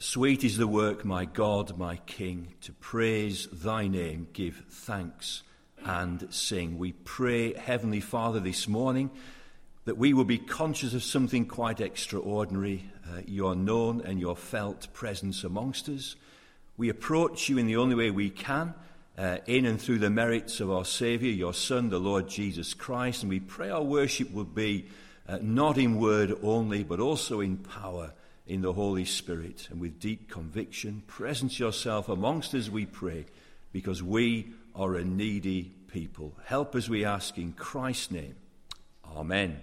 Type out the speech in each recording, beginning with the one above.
Sweet is the work, my God, my King, to praise thy name, give thanks and sing. We pray, Heavenly Father, this morning that we will be conscious of something quite extraordinary, your known and your felt presence amongst us. We approach you in the only way we can, in and through the merits of our Saviour, your Son, the Lord Jesus Christ, and we pray our worship will be not in word only, but also in power, in the Holy Spirit, and with deep conviction. Presence yourself amongst us, we pray, because we are a needy people. Help us, we ask, in Christ's name. Amen.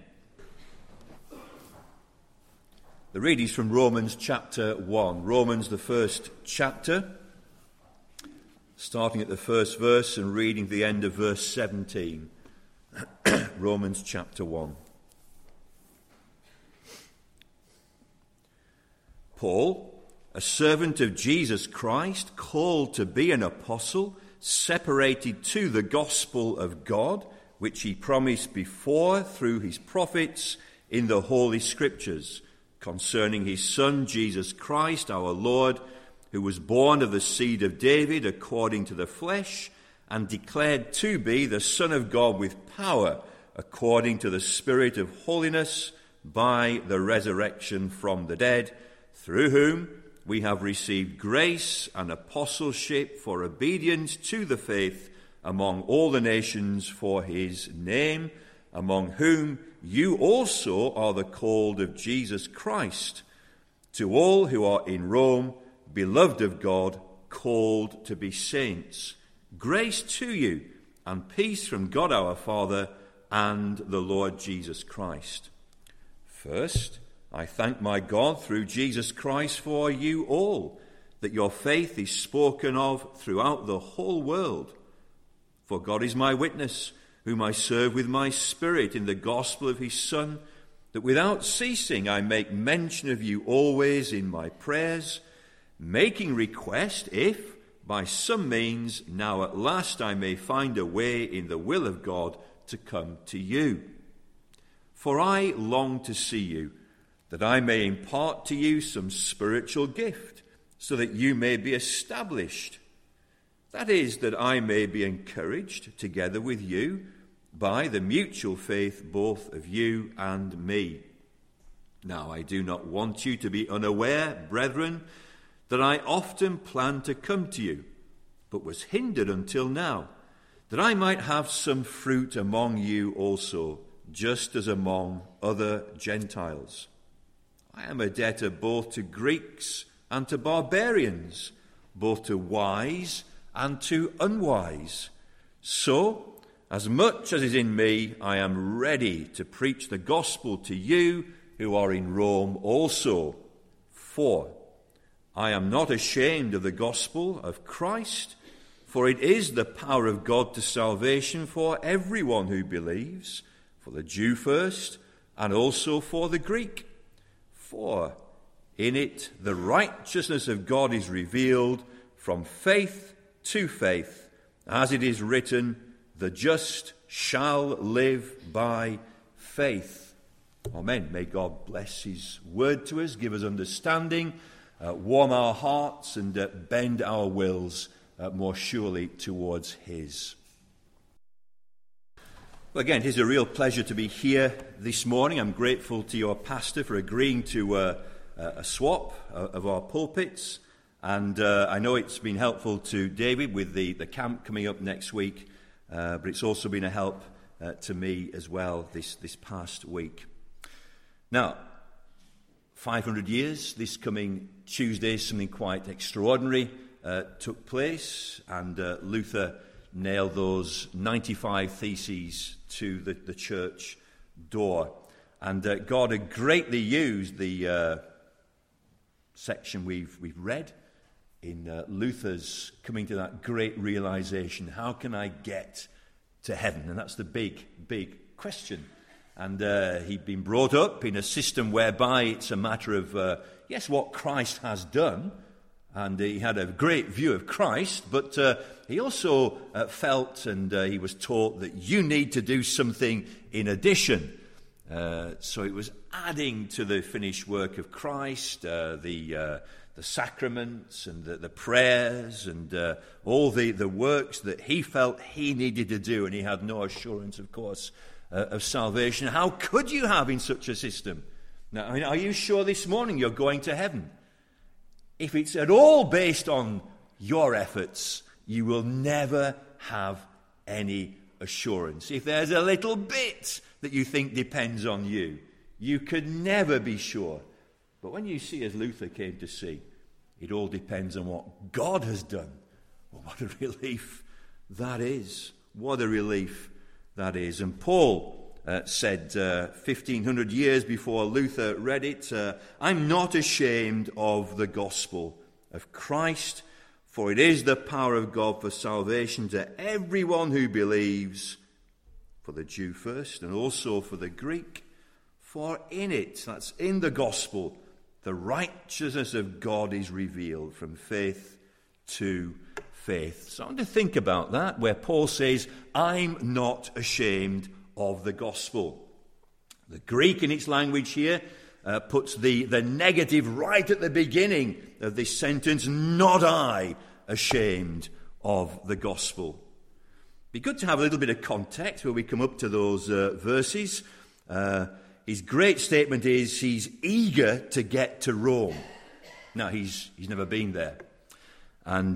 The reading is from Romans chapter 1. Romans, the first chapter, starting at the first verse and reading the end of verse 17. Romans chapter 1. Paul, a servant of Jesus Christ, called to be an apostle, separated to the gospel of God, which he promised before through his prophets in the Holy Scriptures, concerning his Son, Jesus Christ, our Lord, who was born of the seed of David according to the flesh, and declared to be the Son of God with power, according to the Spirit of holiness, by the resurrection from the dead, through whom we have received grace and apostleship for obedience to the faith among all the nations for his name, among whom you also are the called of Jesus Christ. To all who are in Rome, beloved of God, called to be saints, grace to you and peace from God our Father and the Lord Jesus Christ. First, I thank my God through Jesus Christ for you all, that your faith is spoken of throughout the whole world. For God is my witness, whom I serve with my spirit in the gospel of his Son, that without ceasing I make mention of you always in my prayers, making request if, by some means, now at last I may find a way in the will of God to come to you. For I long to see you, that I may impart to you some spiritual gift, so that you may be established. That is, that I may be encouraged together with you by the mutual faith both of you and me. Now I do not want you to be unaware, brethren, that I often planned to come to you, but was hindered until now, that I might have some fruit among you also, just as among other Gentiles. I am a debtor both to Greeks and to barbarians, both to wise and to unwise. So, as much as is in me, I am ready to preach the gospel to you who are in Rome also. For I am not ashamed of the gospel of Christ, for it is the power of God to salvation for everyone who believes, for the Jew first, and also for the Greek. For in it the righteousness of God is revealed from faith to faith, as it is written, the just shall live by faith. Amen. May God bless his word to us, give us understanding, warm our hearts, and bend our wills more surely towards his. Well, again, it is a real pleasure to be here this morning. I'm grateful to your pastor for agreeing to a swap of our pulpits. And I know it's been helpful to David with the camp coming up next week, but it's also been a help to me as well this past week. Now, 500 years, this coming Tuesday, something quite extraordinary took place, and Luther nailed those 95 theses to the church door. And God had greatly used the section we've read in Luther's coming to that great realization, how can I get to heaven? And that's the big question. And he'd been brought up in a system whereby it's a matter of, yes, what Christ has done, and he had a great view of Christ, but he also felt and he was taught that you need to do something in addition. So it was adding to the finished work of Christ, the sacraments and the prayers and all the works that he felt he needed to do, and he had no assurance, of course, of salvation. How could you have in such a system? Now, I mean, are you sure this morning you're going to heaven? If it's at all based on your efforts, you will never have any assurance. If there's a little bit that you think depends on you, you could never be sure. But when you see, as Luther came to see, it all depends on what God has done. Well, what a relief that is. What a relief that is. And Paul said 1,500 years before Luther read it, I'm not ashamed of the gospel of Christ, for it is the power of God for salvation to everyone who believes, for the Jew first and also for the Greek. For in it, that's in the gospel, the righteousness of God is revealed from faith to faith. So I want to think about that, where Paul says, I'm not ashamed of the gospel. The Greek in its language here puts the negative right at the beginning of this sentence, not I ashamed of the gospel. Be good to have a little bit of context where we come up to those verses. His great statement is he's eager to get to Rome. Now, he's never been there. And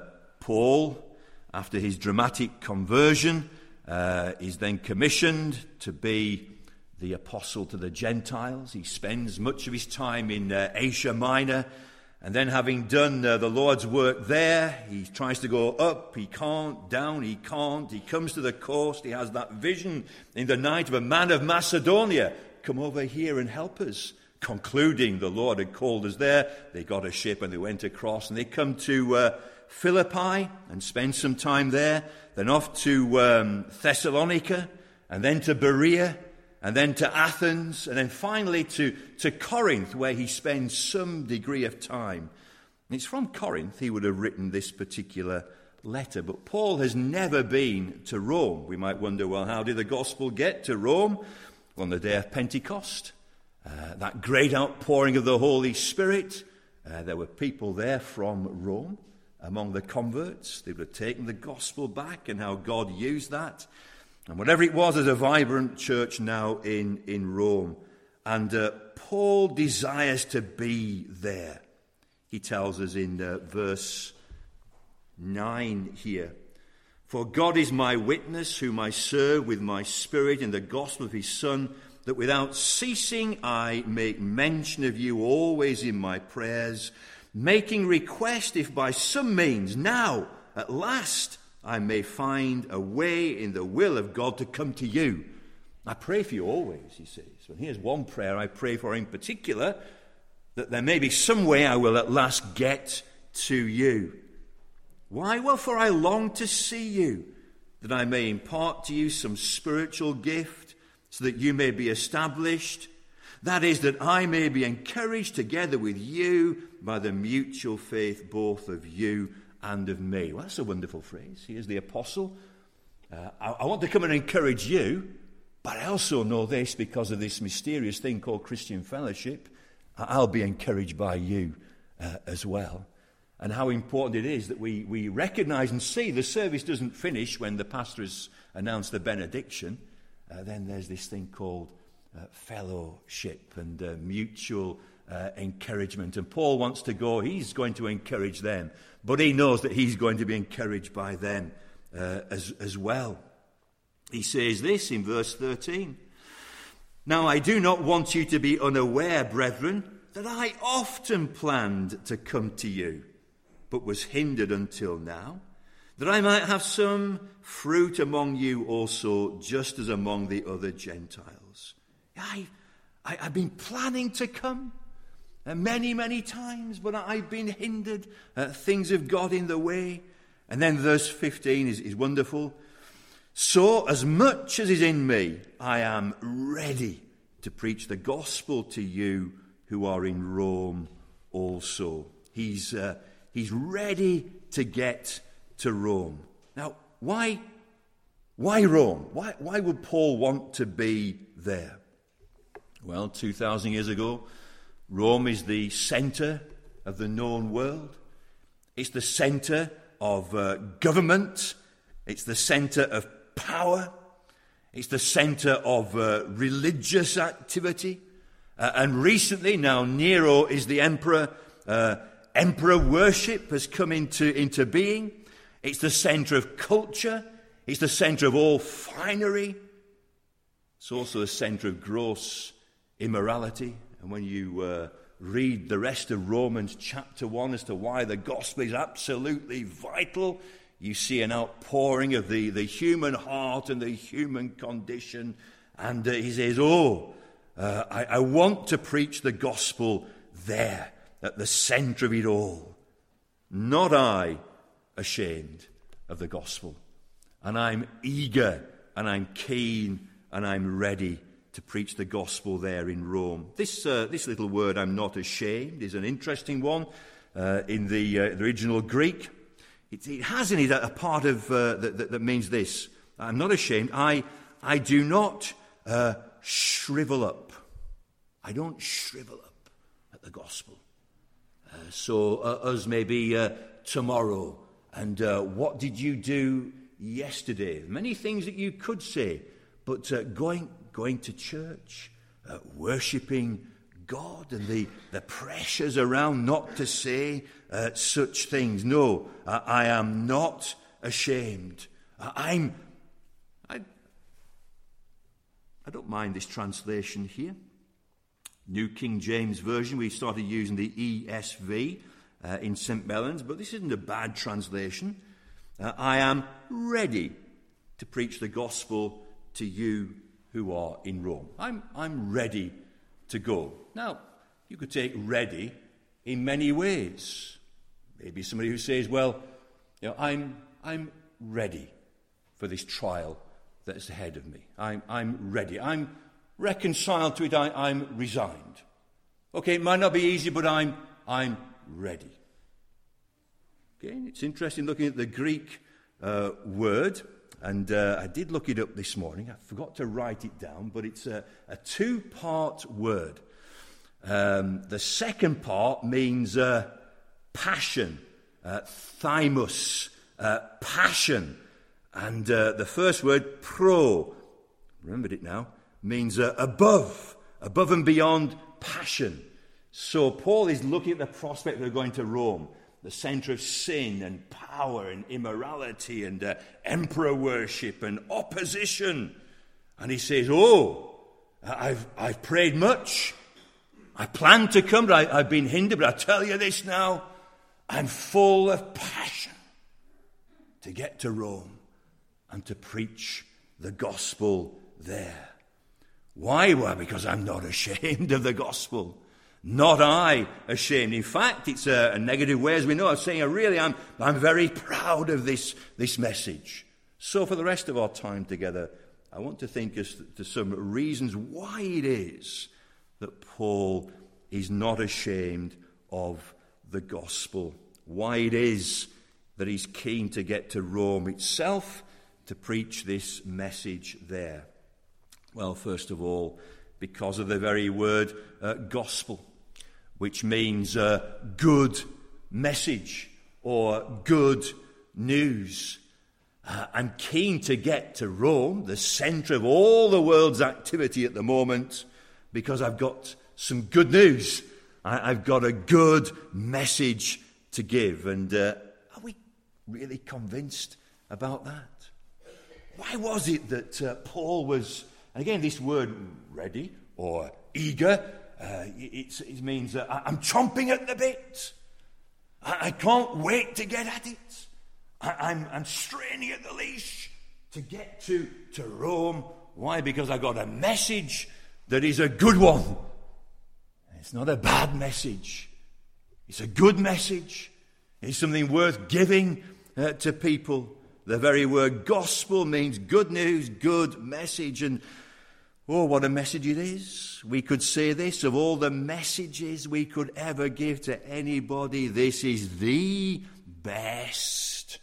Paul, after his dramatic conversion, is then commissioned to be the apostle to the Gentiles. He spends much of his time in Asia Minor. And then, having done the Lord's work there, he tries to go up, he can't, down, he can't. He comes to the coast, he has that vision in the night of a man of Macedonia. Come over here and help us. Concluding the Lord had called us there, they got a ship and they went across, and they come to Philippi and spend some time there, then off to Thessalonica, and then to Berea, and then to Athens, and then finally to Corinth, where he spends some degree of time. And it's from Corinth he would have written this particular letter. But Paul has never been to Rome. We might wonder, well, how did the gospel get to Rome? Well, on the day of Pentecost, that great outpouring of the Holy Spirit, there were people there from Rome among the converts. They would have taken the gospel back, and how God used that. And whatever it was, there's a vibrant church now in Rome. And Paul desires to be there. He tells us in verse 9 here, for God is my witness, whom I serve with my spirit in the gospel of his Son, that without ceasing I make mention of you always in my prayers, making request if by some means now, at last, I may find a way in the will of God to come to you. I pray for you always, he says. And here's one prayer I pray for in particular, that there may be some way I will at last get to you. Why? Well, for I long to see you, that I may impart to you some spiritual gift, so that you may be established. That is, that I may be encouraged together with you by the mutual faith both of you and of me. Well, that's a wonderful phrase. Here's the apostle. I want to come and encourage you, but I also know this, because of this mysterious thing called Christian fellowship, I'll be encouraged by you as well. And how important it is that we recognize and see the service doesn't finish when the pastor has announced the benediction. Then there's this thing called fellowship and mutual encouragement. And Paul wants to go. He's going to encourage them, but he knows that he's going to be encouraged by them as well. He says this in verse 13. Now I do not want you to be unaware, brethren, that I often planned to come to you, but was hindered until now, that I might have some fruit among you also, just as among the other Gentiles. I've been planning to come many times, but I've been hindered. Things have got in the way. And then verse 15 is wonderful. So, as much as is in me, I am ready to preach the gospel to you who are in Rome also. He's ready to get to Rome. Now, why Rome? Why would Paul want to be there? Well, 2,000 years ago, Rome is the center of the known world. It's the centre of government. It's the centre of power. It's the centre of religious activity. And recently, now Nero is the emperor. Emperor worship has come into being. It's the centre of culture. It's the centre of all finery. It's also the centre of gross immorality. And when you read the rest of Romans chapter 1 as to why the gospel is absolutely vital, you see an outpouring of the human heart and the human condition. And he says, I want to preach the gospel there, at the centre of it all. Not I ashamed of the gospel. And I'm eager and I'm keen and I'm ready to preach the gospel there in Rome. This little word, I'm not ashamed, is an interesting one in the original Greek. It has in it a part of that means this. I'm not ashamed. I do not shrivel up. I don't shrivel up at the gospel. So us maybe tomorrow. And what did you do yesterday? Many things that you could say, but going to church, worshipping God, and the pressures around not to say such things. No, I am not ashamed. I don't mind this translation here. New King James Version, we started using the ESV in St. Mellons, but this isn't a bad translation. I am ready to preach the gospel to you who are in Rome. I'm ready to go. Now, you could take ready in many ways. Maybe somebody who says, well, I'm ready for this trial that's ahead of me. I'm ready. I'm reconciled to it. I'm resigned. Okay, it might not be easy, but I'm ready. Okay, it's interesting looking at the Greek word, and I did look it up this morning. I forgot to write it down, but it's a two-part word. The second part means passion, thymus, passion. And the first word, pro, remembered it now, means above and beyond passion. So Paul is looking at the prospect of going to Rome, the centre of sin and power and immorality and emperor worship and opposition. And he says, I've prayed much. I planned to come, but I've been hindered. But I tell you this now, I'm full of passion to get to Rome and to preach the gospel there. Why? Well, because I'm not ashamed of the gospel. Not I ashamed. In fact, it's a negative way, as we know. I'm saying, I'm very proud of this message. So for the rest of our time together, I want to think as to some reasons why it is that Paul is not ashamed of the gospel. Why it is that he's keen to get to Rome itself to preach this message there. Well, first of all, because of the very word gospel, which means good message or good news. I'm keen to get to Rome, the centre of all the world's activity at the moment, because I've got some good news. I've got a good message to give. And are we really convinced about that? Why was it that Paul was, and again, this word ready or eager, it means I'm chomping at the bit. I can't wait to get at it. I'm straining at the leash to get to Rome. Why? Because I got a message that is a good one. It's not a bad message. It's a good message. It's something worth giving to people. The very word gospel means good news, good message. And what a message it is. We could say this, of all the messages we could ever give to anybody, this is the best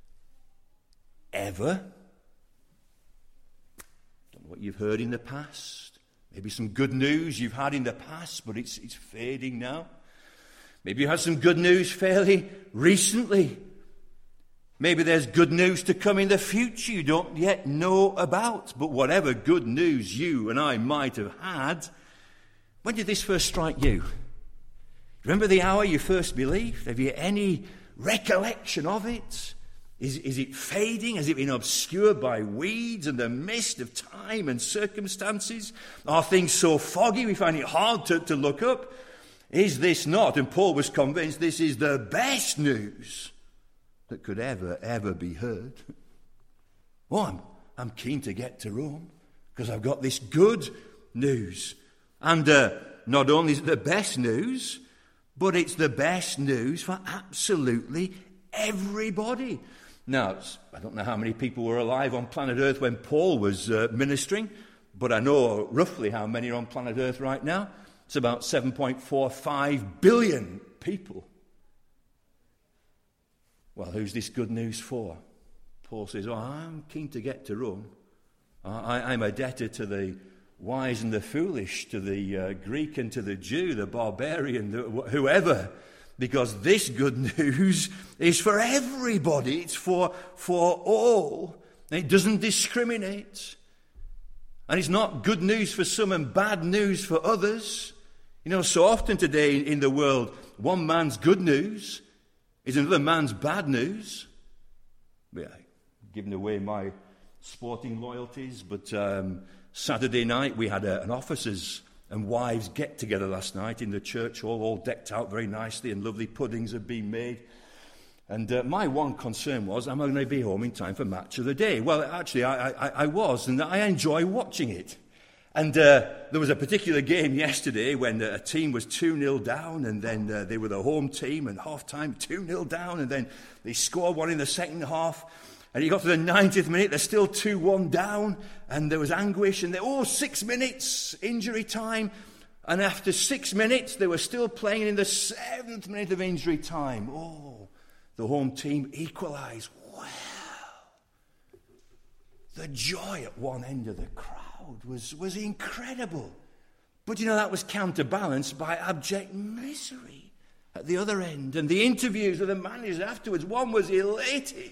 ever. Don't know what you've heard in the past. Maybe some good news you've had in the past, but it's fading now. Maybe you had some good news fairly recently. Maybe there's good news to come in the future you don't yet know about. But whatever good news you and I might have had, when did this first strike you? Remember the hour you first believed? Have you any recollection of it? Is it fading? Has it been obscured by weeds and the mist of time and circumstances? Are things so foggy we find it hard to look up? Is this not, and Paul was convinced, this is the best news that could ever be heard? Oh, I'm keen to get to Rome because I've got this good news. And not only is it the best news, but it's the best news for absolutely everybody. Now, I don't know how many people were alive on planet Earth when Paul was ministering, but I know roughly how many are on planet Earth right now. It's about 7.45 billion people. Well, who's this good news for? Paul says, I'm keen to get to Rome. I'm a debtor to the wise and the foolish, to the Greek and to the Jew, the barbarian, whoever. Because this good news is for everybody. It's for all. And it doesn't discriminate. And it's not good news for some and bad news for others. You know, so often today in the world, one man's good news is another man's bad news. Yeah, giving away my sporting loyalties, but Saturday night we had an officers and wives get together last night in the church hall, all decked out very nicely, and lovely puddings had been made. And my one concern was, am I going to be home in time for match of the day? Well, actually, I was, and I enjoy watching it. And there was a particular game yesterday when a team was 2-0 down, and then they were the home team, and half-time 2-0 down, and then they scored one in the second half. And you got to the 90th minute, they're still 2-1 down, and there was anguish, and 6 minutes, injury time. And after 6 minutes, they were still playing in the 7th minute of injury time. Oh, the home team equalised. Wow. The joy at one end of the crowd was incredible. But you know, that was counterbalanced by abject misery at the other end. And the interviews with the managers afterwards, one was elated.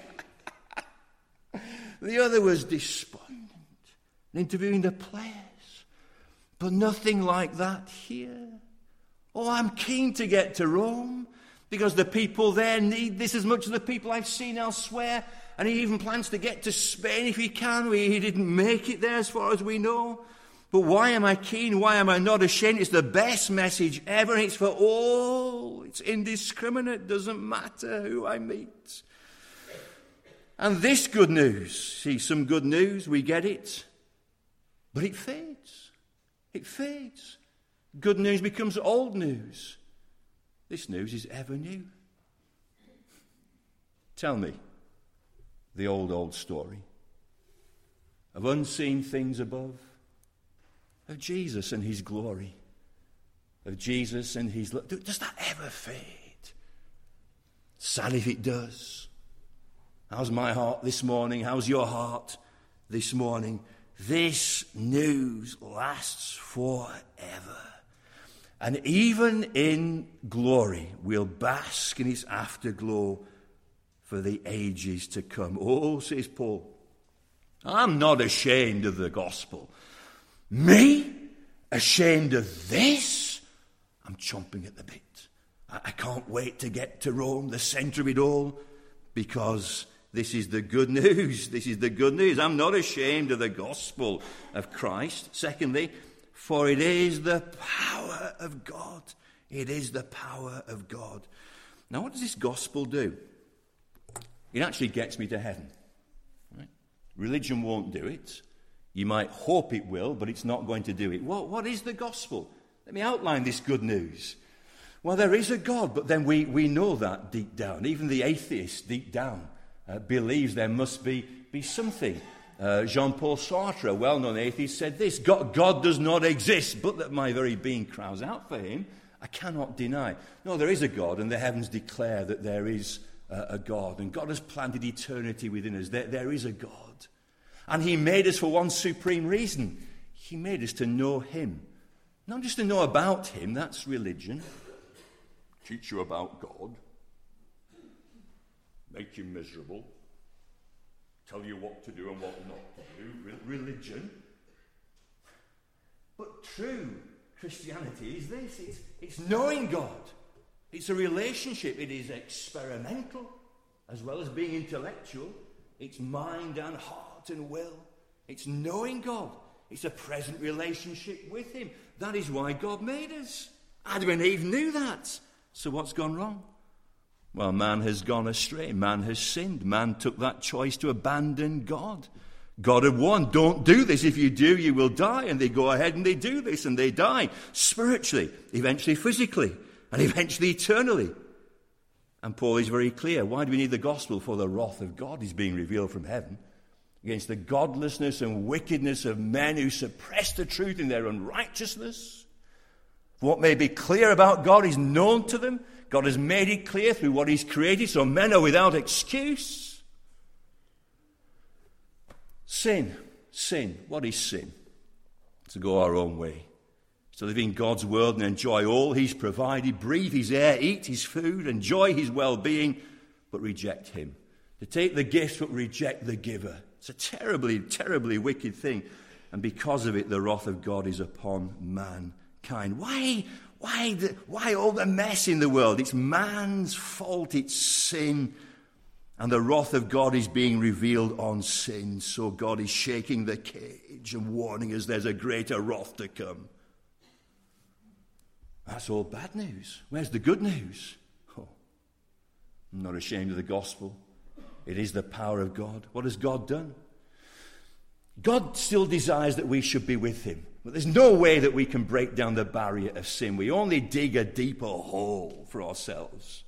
The other was despondent, interviewing the players. But nothing like that here. Oh, I'm keen to get to Rome because the people there need this as much as the people I've seen elsewhere. And he even plans to get to Spain if he can. He didn't make it there as far as we know. But why am I keen? Why am I not ashamed? It's the best message ever. It's for all. It's indiscriminate. Doesn't matter who I meet. And this good news, see, some good news, we get it, but it fades. It fades. Good news becomes old news. This news is ever new. Tell me the old story of unseen things above, of Jesus and his glory, of Jesus and his love. Does that ever fade? Sad if it does. How's my heart this morning? How's your heart this morning? This news lasts forever. And even in glory, we'll bask in its afterglow for the ages to come. Oh, says Paul, I'm not ashamed of the gospel. Me? Ashamed of this? I'm chomping at the bit. I can't wait to get to Rome, the centre of it all, because this is the good news. This is the good news. I'm not ashamed of the gospel of Christ. Secondly, for it is the power of God. It is the power of God. Now, what does this gospel do? It actually gets me to heaven. Right? Religion won't do it. You might hope it will, but it's not going to do it. What is the gospel? Let me outline this good news. Well, there is a God, but then we know that deep down. Even the atheist deep down believes there must be something. Jean-Paul Sartre, a well-known atheist, said this: God does not exist, but that my very being cries out for him, I cannot deny. No, there is a God, and the heavens declare that there is a God, and God has planted eternity within us. There is a God, and he made us for one supreme reason. He made us to know him. Not just to know about him, that's religion. teach you about God, make you miserable, tell you what to do and what not to do, religion. But true Christianity is this, it's knowing God. It's a relationship. It is experimental as well as being intellectual. It's mind and heart and will. It's knowing God. It's a present relationship with him. That is why God made us. Adam and Eve knew that. So what's gone wrong? Well, man has gone astray. Man has sinned. Man took that choice to abandon God. God had warned, don't do this. If you do, you will die. And they go ahead and they do this and they die. Spiritually, eventually physically, and eventually eternally. And Paul is very clear. Why do we need the gospel? For the wrath of God is being revealed from heaven against the godlessness and wickedness of men who suppress the truth in their unrighteousness. What may be clear about God is known to them. God has made it clear through what he's created, so men are without excuse. Sin. What is sin? To go our own way. To live in God's world and enjoy all he's provided, breathe his air, eat his food, enjoy his well-being, but reject him. To take the gift but reject the giver. It's a terribly, terribly wicked thing. And because of it, the wrath of God is upon mankind. Why all the mess in the world? It's man's fault, it's sin. And the wrath of God is being revealed on sin. So God is shaking the cage and warning us there's a greater wrath to come. That's all bad news. Where's the good news? Oh, I'm not ashamed of the gospel. It is the power of God. What has God done? God still desires that we should be with him. But there's no way that we can break down the barrier of sin. We only dig a deeper hole for ourselves.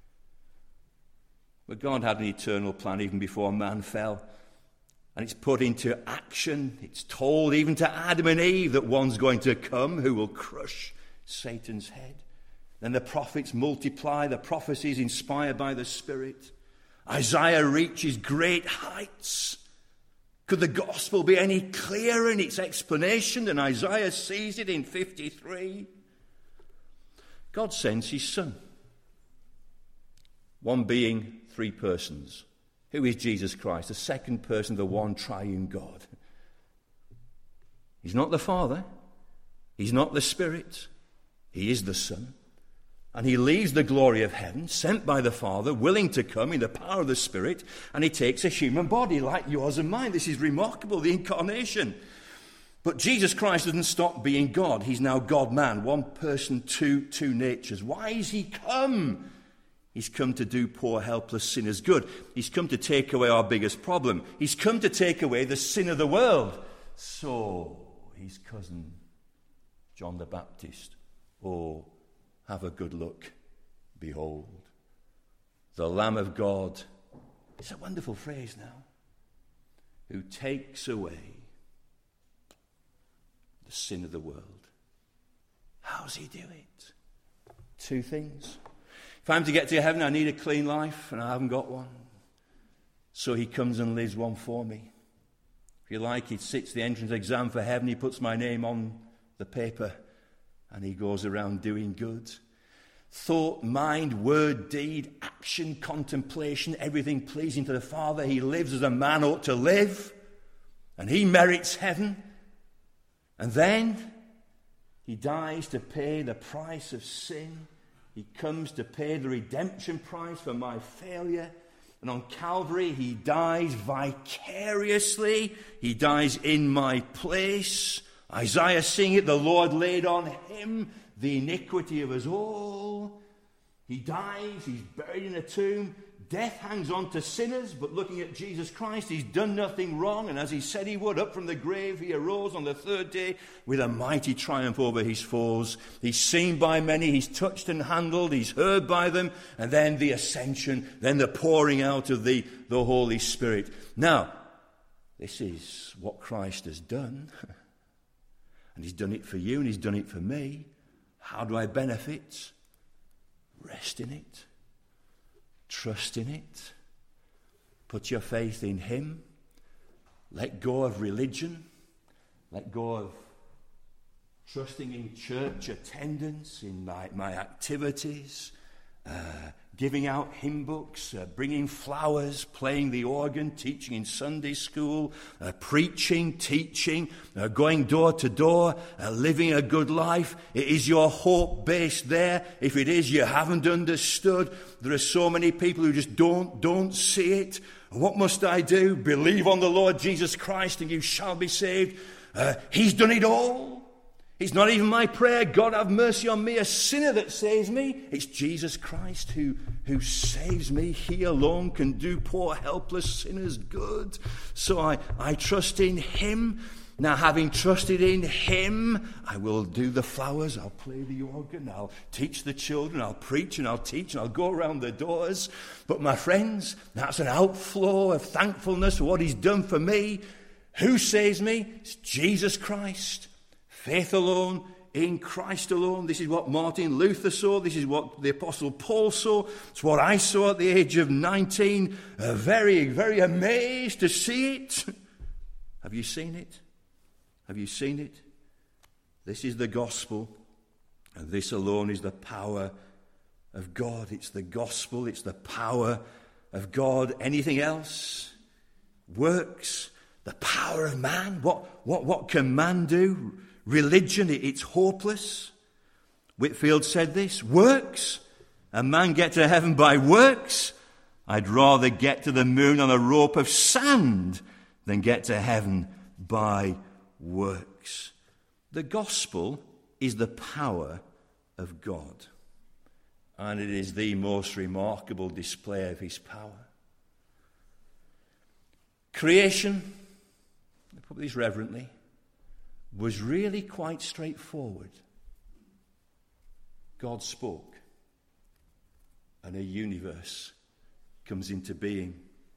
But God had an eternal plan even before man fell. And it's put into action. It's told even to Adam and Eve that one's going to come who will crush Satan's head. Then the prophets multiply, the prophecies inspired by the Spirit. Isaiah reaches great heights. Could the gospel be any clearer in its explanation than Isaiah sees it in 53? God sends his Son. One being, three persons. Who is Jesus Christ? The second person of the one triune God. He's not the Father. He's not the Spirit. He is the Son. And he leaves the glory of heaven, sent by the Father, willing to come in the power of the Spirit, and he takes a human body like yours and mine. This is remarkable, the incarnation. But Jesus Christ doesn't stop being God. He's now God-man, one person, two natures. Why has he come? He's come to do poor, helpless sinners good. He's come to take away our biggest problem. He's come to take away the sin of the world. So, his cousin, John the Baptist, oh, have a good look. Behold, the Lamb of God. It's a wonderful phrase now. Who takes away the sin of the world. How's he do it? Two things. If I'm to get to heaven, I need a clean life, and I haven't got one. So he comes and lives one for me. If you like, he sits the entrance exam for heaven, he puts my name on the paper, and he goes around doing good. Thought, mind, word, deed, action, contemplation, everything pleasing to the Father. He lives as a man ought to live, and he merits heaven. And then he dies to pay the price of sin. He comes to pay the redemption price for my failure. And on Calvary, he dies vicariously. He dies in my place. Isaiah sing it, the Lord laid on him the iniquity of us all. He dies, he's buried in a tomb. Death hangs on to sinners, but looking at Jesus Christ, he's done nothing wrong. And as he said he would, up from the grave, he arose on the third day with a mighty triumph over his foes. He's seen by many, he's touched and handled, he's heard by them. And then the ascension, then the pouring out of the Holy Spirit. Now, this is what Christ has done. And he's done it for you and he's done it for me. How do I benefit? Rest in it. Trust in it. Put your faith in him. Let go of religion. Let go of trusting in church attendance, in my activities. giving out hymn books, bringing flowers, playing the organ, teaching in Sunday school, preaching, teaching, going door to door, living a good life. Is your hope based there? If it is, you haven't understood. There are so many people who just don't see it. What must I do? Believe on the Lord Jesus Christ and you shall be saved. He's done it all. It's not even my prayer, God have mercy on me, a sinner, that saves me. It's Jesus Christ who saves me. He alone can do poor, helpless sinners good. So I trust in him. Now, having trusted in him, I will do the flowers, I'll play the organ, I'll teach the children, I'll preach and I'll teach and I'll go around the doors. But my friends, that's an outflow of thankfulness for what he's done for me. Who saves me? It's Jesus Christ. Faith alone, in Christ alone. This is what Martin Luther saw. This is what the Apostle Paul saw. It's what I saw at the age of 19. Very, very amazed to see it. Have you seen it? Have you seen it? This is the gospel, and this alone is the power of God. It's the gospel. It's the power of God. Anything else? Works. The power of man. What can man do? Religion, it's hopeless. Whitefield said this, works. A man get to heaven by works. I'd rather get to the moon on a rope of sand than get to heaven by works. The gospel is the power of God. And it is the most remarkable display of his power. Creation, I put this reverently, was really quite straightforward. God spoke, and a universe comes into being.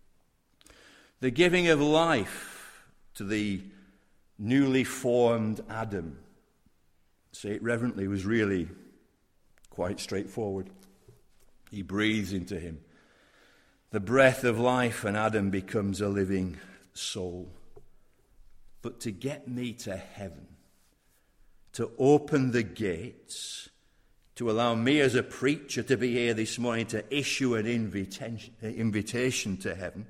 The giving of life to the newly formed Adam, say it reverently, was really quite straightforward. He breathes into him the breath of life, and Adam becomes a living soul. But to get me to heaven, to open the gates, to allow me as a preacher to be here this morning to issue an invitation to heaven,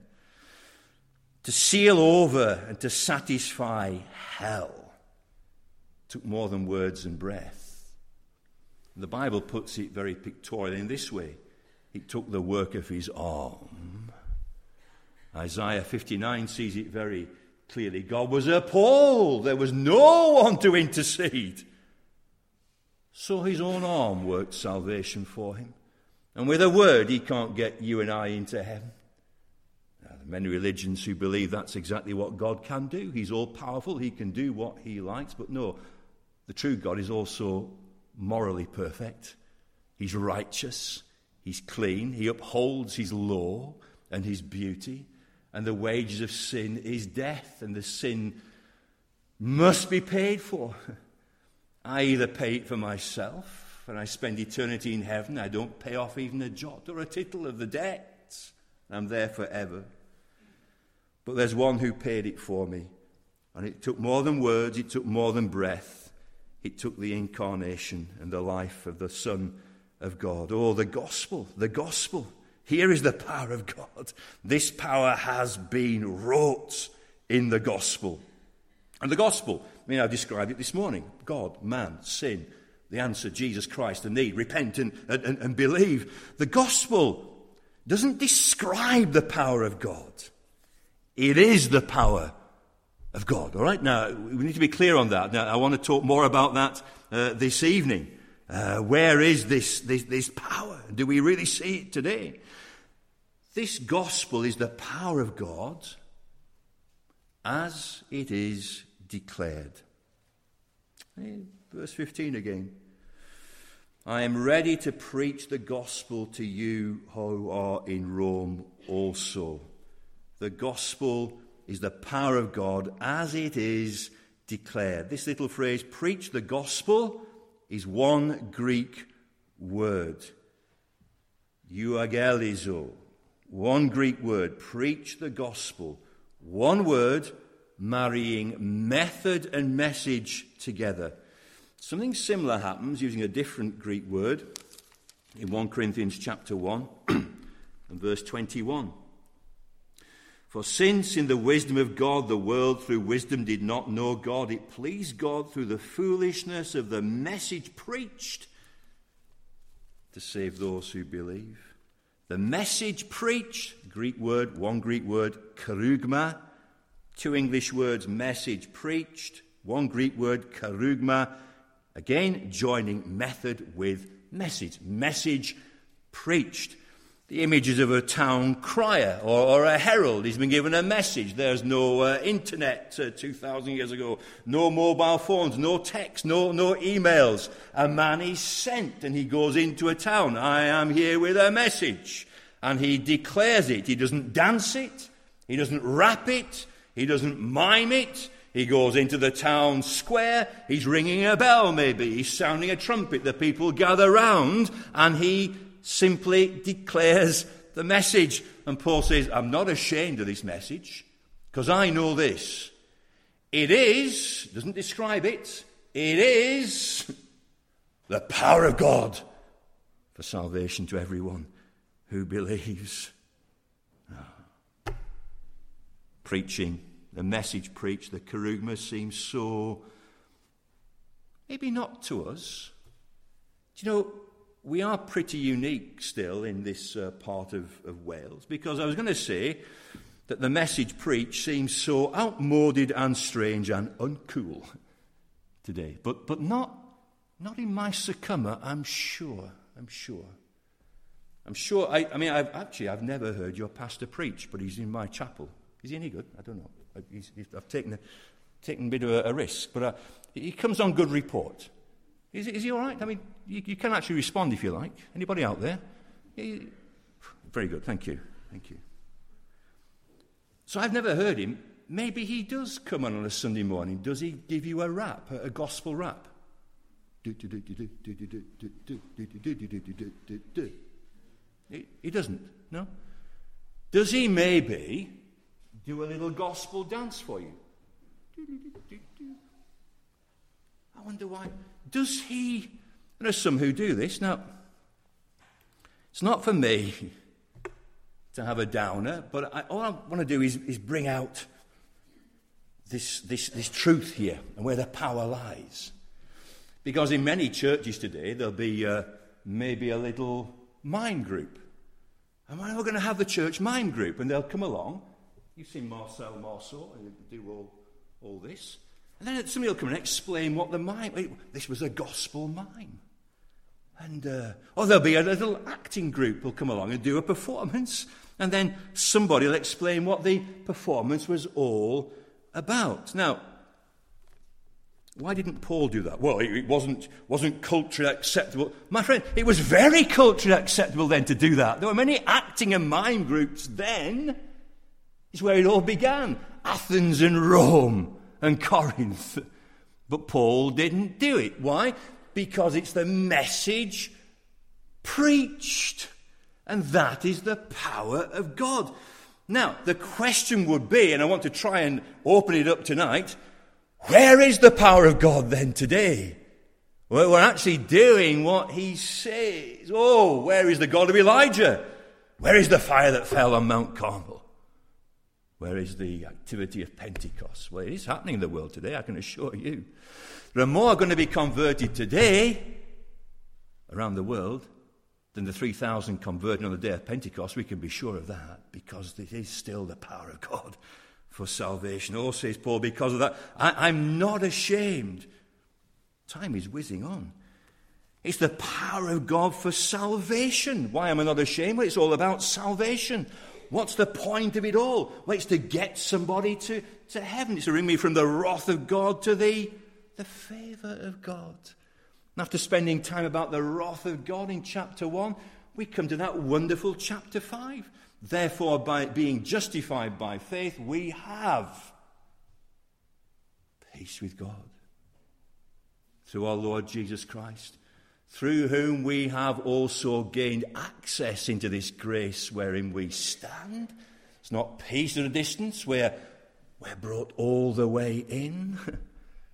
to seal over and to satisfy hell, took more than words and breath. The Bible puts it very pictorially in this way. It took the work of his arm. Isaiah 59 sees it very clearly. God was appalled. There was no one to intercede. So his own arm worked salvation for him. And with a word, he can't get you and I into heaven. Now, there are many religions who believe that's exactly what God can do. He's all-powerful. He can do what he likes. But no, the true God is also morally perfect. He's righteous. He's clean. He upholds his law and his beauty. And the wages of sin is death, and the sin must be paid for. I either pay it for myself, and I spend eternity in heaven. I don't pay off even a jot or a tittle of the debt. I'm there forever. But there's one who paid it for me. And it took more than words, it took more than breath. It took the incarnation and the life of the Son of God. Oh, the gospel, the gospel. Here is the power of God. This power has been wrought in the gospel. And the gospel, I described it this morning. God, man, sin, the answer, Jesus Christ, the need, repent and believe. The gospel doesn't describe the power of God. It is the power of God. All right, now, we need to be clear on that. Now, I want to talk more about that this evening. Where is this power? Do we really see it today? This gospel is the power of God as it is declared. Verse 15 again. I am ready to preach the gospel to you who are in Rome also. The gospel is the power of God as it is declared. This little phrase, preach the gospel, is one Greek word. Euangelizo. One Greek word, preach the gospel. One word, marrying method and message together. Something similar happens using a different Greek word in 1 Corinthians chapter 1 and verse 21. For since in the wisdom of God the world through wisdom did not know God, it pleased God through the foolishness of the message preached to save those who believe. The message preached, one Greek word, kerugma, two English words, message preached, one Greek word, kerugma, again joining method with message. Message preached. The images of a town crier or a herald. He's been given a message. There's no internet 2,000 years ago. No mobile phones, no text, no emails. A man is sent and he goes into a town. I am here with a message. And he declares it. He doesn't dance it. He doesn't rap it. He doesn't mime it. He goes into the town square. He's ringing a bell maybe. He's sounding a trumpet. The people gather round and he simply declares the message. And Paul says, I'm not ashamed of this message because I know this. It is, doesn't describe it, it is the power of God for salvation to everyone who believes. Preaching, the message preached, the kerugma seems so, maybe not to us. Do you know, we are pretty unique still in this part of Wales, because I was going to say that the message preached seems so outmoded and strange and uncool today. But not in my Sycamore, I'm sure. I've never heard your pastor preach, but he's in my chapel. Is he any good? I don't know. I've taken a bit of a risk, but he comes on good report. Is he all right? I mean, you can actually respond if you like. Anybody out there? Very good, thank you. So I've never heard him. Maybe he does come on a Sunday morning. Does he give you a rap, a gospel rap? He doesn't, no? Does he maybe do a little gospel dance for you? I wonder why. Does he? There are some who do this. Now, it's not for me to have a downer, but all I want to do is bring out this truth here and where the power lies. Because in many churches today, there'll be maybe a little mime group. And we're going to have the church mime group, and they'll come along. You've seen Marcel Marceau, and do all this. And then somebody will come and explain what the mime... This was a gospel mime. And there'll be a little acting group will come along and do a performance. And then somebody will explain what the performance was all about. Now, why didn't Paul do that? Well, it wasn't culturally acceptable. My friend, it was very culturally acceptable then to do that. There were many acting and mime groups then. It's where it all began. Athens and Rome and Corinth. But Paul didn't do it. Why? Because it's the message preached. And that is the power of God. Now, the question would be, and I want to try and open it up tonight, where is the power of God then today? Well, we're actually doing what he says. Oh, where is the God of Elijah? Where is the fire that fell on Mount Carmel? Where is the activity of Pentecost? Well, it is happening in the world today, I can assure you. There are more going to be converted today around the world than the 3,000 converted on the day of Pentecost. We can be sure of that, because it is still the power of God for salvation. Oh, says Paul, because of that, I'm not ashamed. Time is whizzing on. It's the power of God for salvation. Why am I not ashamed? Well, it's all about salvation. What's the point of it all? Well, it's to get somebody to heaven. It's to bring me from the wrath of God to the favour of God. And after spending time about the wrath of God in chapter 1, we come to that wonderful chapter 5. Therefore, by being justified by faith, we have peace with God through our Lord Jesus Christ, through whom we have also gained access into this grace wherein we stand. It's not peace at a distance. We're brought all the way in.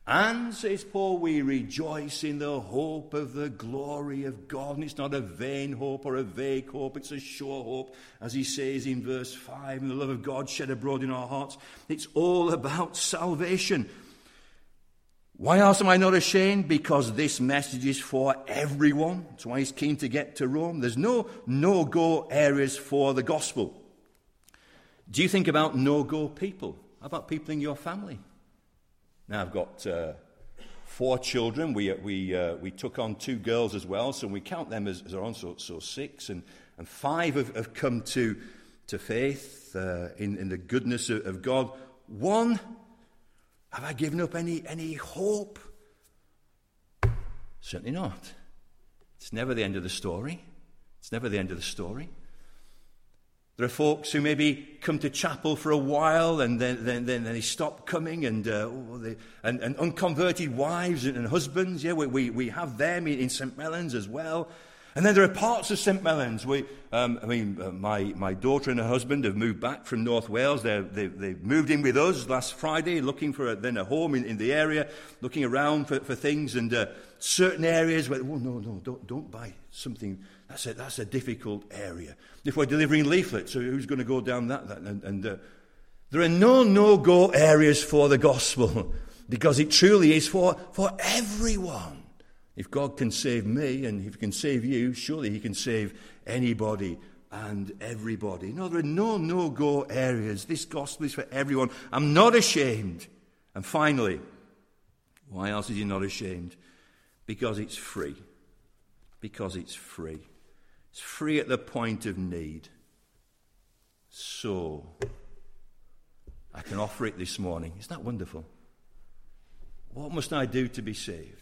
And, says Paul, we rejoice in the hope of the glory of God. And it's not a vain hope or a vague hope. It's a sure hope, as he says in verse 5, and the love of God shed abroad in our hearts. It's all about salvation. Why else am I not ashamed? Because this message is for everyone. That's why he's keen to get to Rome. There's no no-go areas for the gospel. Do you think about no-go people? How about people in your family? Now, I've got 4 children. We took on 2 girls as well, so we count them as our own, so 6. And 5 have come to faith in the goodness of God. 1, have I given up any hope? Certainly not. It's never the end of the story. It's never the end of the story. There are folks who maybe come to chapel for a while and then they stop coming, and unconverted wives and husbands. Yeah, we have them in St. Mellons as well. And then there are parts of St. Mellons. My daughter and her husband have moved back from North Wales. They moved in with us last Friday, looking for a home in the area, looking around for things, and certain areas where, don't buy something. That's a difficult area. If we're delivering leaflets, so who's going to go down that? There are no-go areas for the gospel, because it truly is for everyone. If God can save me, and if he can save you, surely he can save anybody and everybody. No, there are no-go areas. This gospel is for everyone. I'm not ashamed. And finally, why else is he not ashamed? Because it's free. Because it's free. It's free at the point of need. So, I can offer it this morning. Isn't that wonderful? What must I do to be saved?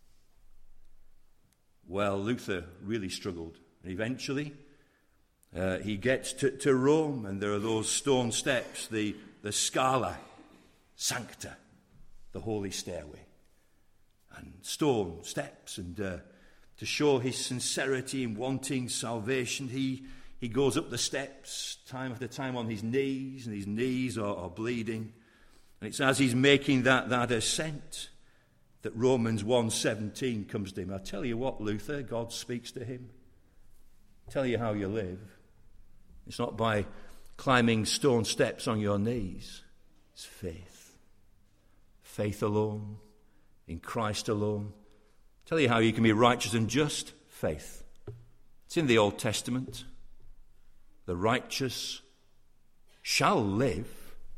Well, Luther really struggled. And eventually, he gets to Rome, and there are those stone steps, the Scala Sancta, the holy stairway. And stone steps, and to show his sincerity in wanting salvation, he goes up the steps time after time on his knees, and his knees are bleeding. And it's as he's making that ascent that Romans 1:17 comes to him. I tell you what, Luther, God speaks to him. Tell you how you live. It's not by climbing stone steps on your knees. It's faith. Faith alone, in Christ alone. Tell you how you can be righteous and just. Faith. It's in the Old Testament. The righteous shall live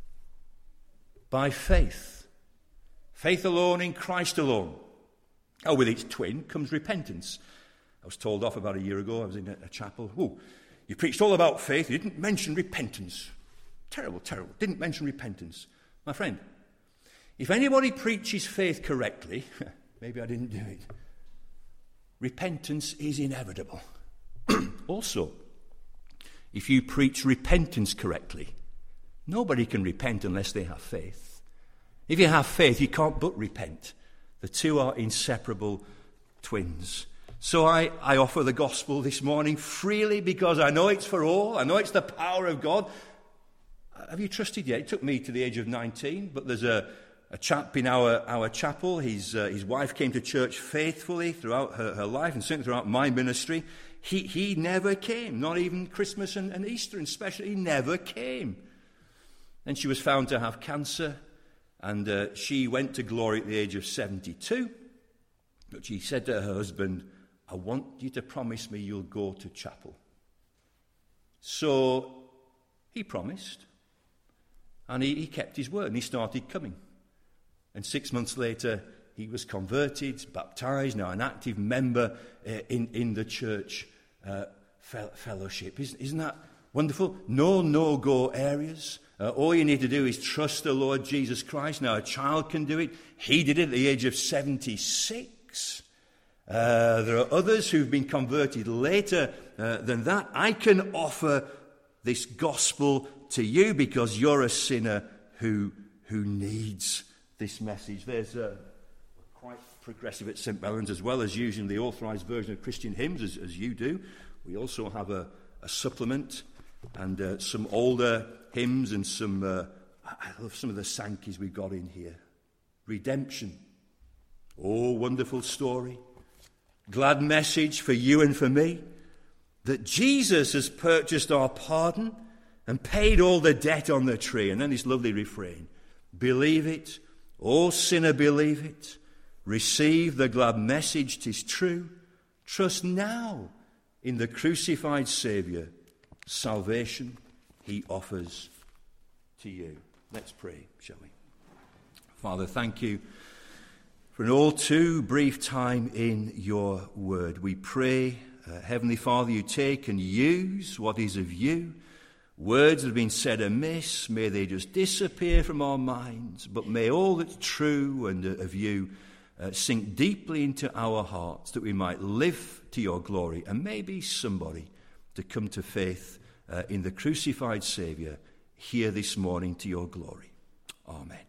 by faith. Faith alone in Christ alone. Oh, with its twin comes repentance. I was told off about a year ago. I was in a chapel. Oh, you preached all about faith. You didn't mention repentance. Terrible. Didn't mention repentance. My friend, if anybody preaches faith correctly, maybe I didn't do it, repentance is inevitable. Also, if you preach repentance correctly, nobody can repent unless they have faith. If you have faith, you can't but repent. The two are inseparable twins. So I offer the gospel this morning freely, because I know it's for all. I know it's the power of God. Have you trusted yet? It took me to the age of 19, but there's a chap in our chapel. His wife came to church faithfully throughout her life, and certainly throughout my ministry. He never came, not even Christmas and Easter, and especially, he never came. Then she was found to have cancer. And she went to glory at the age of 72. But she said to her husband, I want you to promise me you'll go to chapel. So he promised. And he kept his word, and he started coming. And 6 months later, he was converted, baptized, now an active member in the church fellowship. Isn't that wonderful? No-go areas. All you need to do is trust the Lord Jesus Christ. Now, a child can do it. He did it at the age of 76. There are others who've been converted later than that. I can offer this gospel to you because you're a sinner who needs this message. There's quite progressive at St. Mellons, as well as using the authorised version of Christian hymns, as you do. We also have a supplement and some older hymns and some, I love some of the Sankeys we've got in here. Redemption Oh, wonderful story. Glad message for you and for me, that Jesus has purchased our pardon and paid all the debt on the tree. And then this lovely refrain, believe it, O sinner, believe it. Receive the glad message, 'tis true. Trust now in the crucified Saviour. Salvation he offers to you. Let's pray, shall we? Father, thank you for an all too brief time in your word. We pray, Heavenly Father, you take and use what is of you. Words that have been said amiss, may they just disappear from our minds, but may all that's true and of you sink deeply into our hearts, that we might live to your glory, and maybe somebody to come to faith in the crucified Saviour here this morning to your glory. Amen.